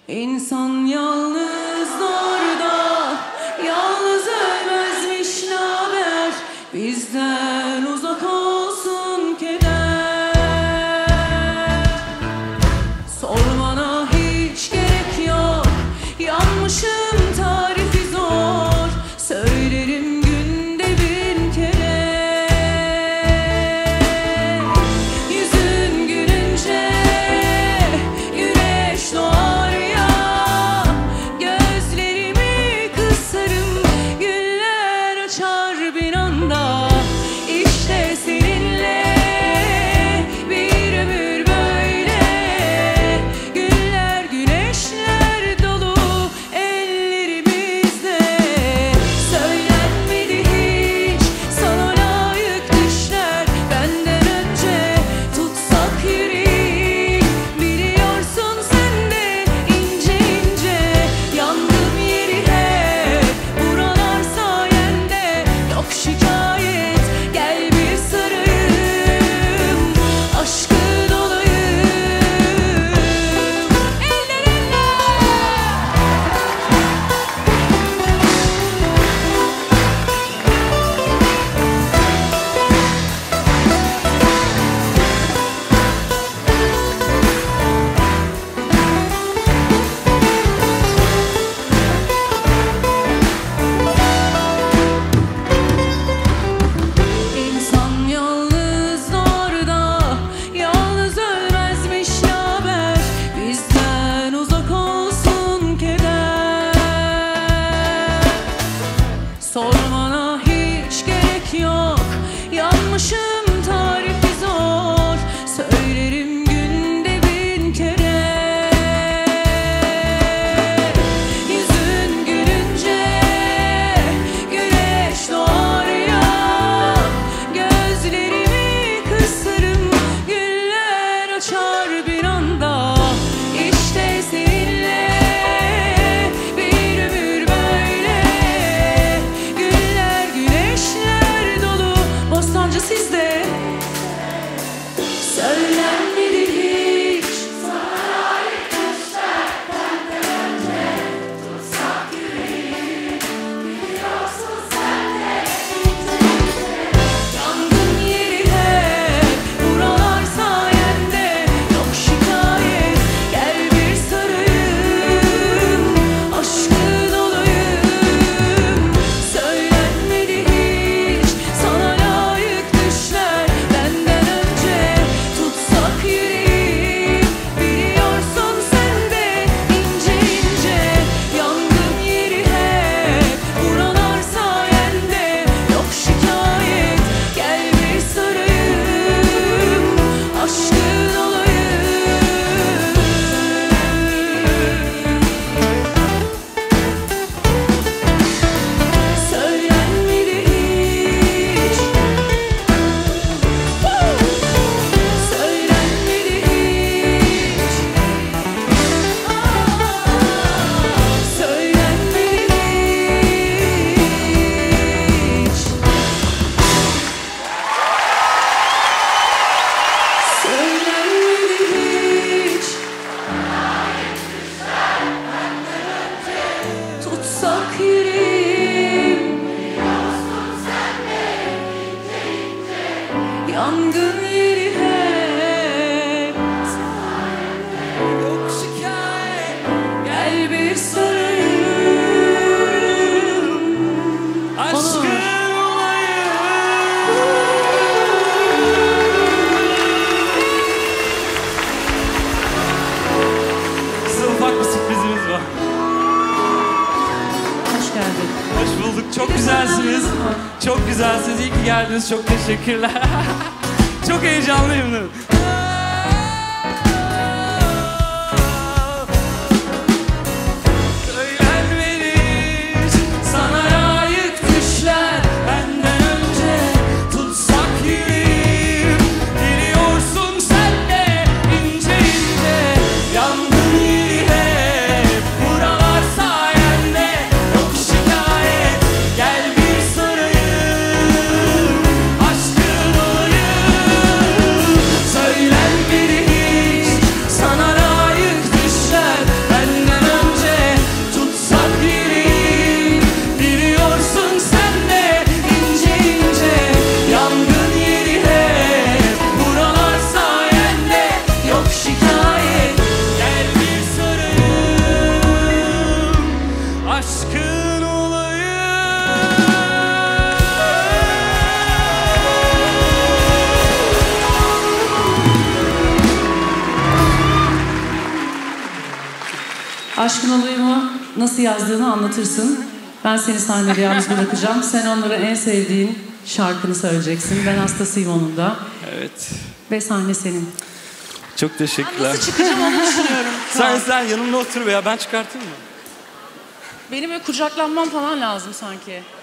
İnsan yalnız orada, yalnız ölmezmiş naber, bizden uzak olsun keder. Sormana hiç gerek yok, yanmışım tarifi zor, söylerim günde 1000 kere. Yüzün gülünce güneş doğar ya, gözlerimi kısarım, güller açar bir anda. İşte seninle bir ömür böyle, güller güneşler dolu ellerimizde. Söylenmedi hiç sana layık düşler, benden önce tutsak yüreği, biliyorsun sen de ince ince yandım yeri hep buralar sayende. Yok şikayet, gel bir sarayım, aşkın olayım. Eller eller. İnsan yalnız orada, yalnız ölmezmiş naber, bizden uzak olsun keder. Sormana hiç gerek yok, yanmışım tarifi zor, söylerim günde 1000 kere. Yüzün gülünce güneş doğar ya, gözlerimi kısarım, güller açar bir anda. İşte seninle bir ömür böyle, güller güneşler dolu. Bostancı sizde. Söylenmedi hiç sana layık düşler, benden önce tutsak yüreği, biliyorsun sen de yangın yeri hep buralar sayende. Yok şikayet, gel bir sarayım, aşkın olayım. Söylenmedi hiç sana layık düşler, benden önce tutsak yüreği, biliyorsun sen de ince ince yandım yeri hep buralar sayende. Yok şikayet, gel bir sarayım, aşkın olayım. Söylenmedi hiç, söylenmedi hiç, söylenmedi hiç, söylenmedi hiç. Tutsak yüreğim, yangın yeri hep. Yok şikayet, gel bir sarayım, aşkın olayım. Size ufak bir sürprizimiz var. Hoş geldin. Hoş bulduk. Çok güzelsiniz. Çok güzelsiniz. İyi ki geldiniz. Çok teşekkürler. Çok heyecanlıyım. Söylenmedi hiç sana layık düşler, benden önce tutsak yüreğim, biliyorsun sen de ince ince yandın yeri hep buralar sayende. Yok şikayet, gel bir sarayım, aşkın olayım. Söyle Aşkın Olayım'ı nasıl yazdığını anlatırsın. Ben seni sahnede yalnız bırakacağım. Sen onlara en sevdiğin şarkını söyleyeceksin. Ben hastasıyım onun da. Evet. Ve sahne senin. Çok teşekkürler. Nasıl çıkacağım onu düşünüyorum. Sen yanımda otur veya ben çıkartayım mı? Benim böyle kucaklanmam falan lazım sanki.